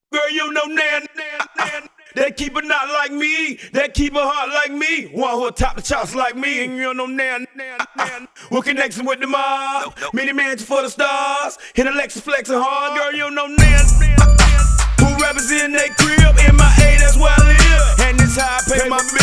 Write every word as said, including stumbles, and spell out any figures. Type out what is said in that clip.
Girl, you know nan, nan, nan. They keep it not like me, they keep it hard like me. One who top the charts like me, and you know nan, nan, nan. We're connecting with the mob, mini mansion for the stars. Hit a Lexus flexing hard, girl, you know nan, nan, nan. Who represent they crib, in my A, that's where I live. And this how I pay my bills.